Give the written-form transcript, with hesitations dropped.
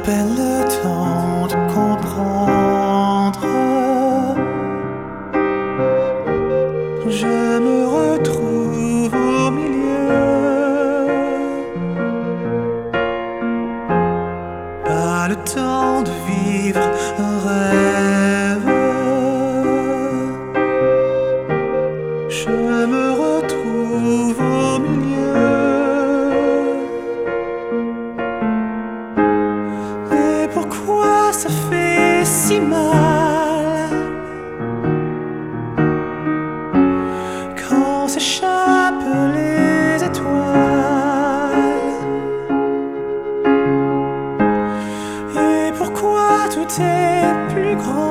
peine le temps de comprendre. Je me retrouve au milieu. Pas le temps de vivre un rêve. Je me retrouve au milieu. Et pourquoi ça fait si mal quand s'échappent les étoiles? Et pourquoi tout est plus grand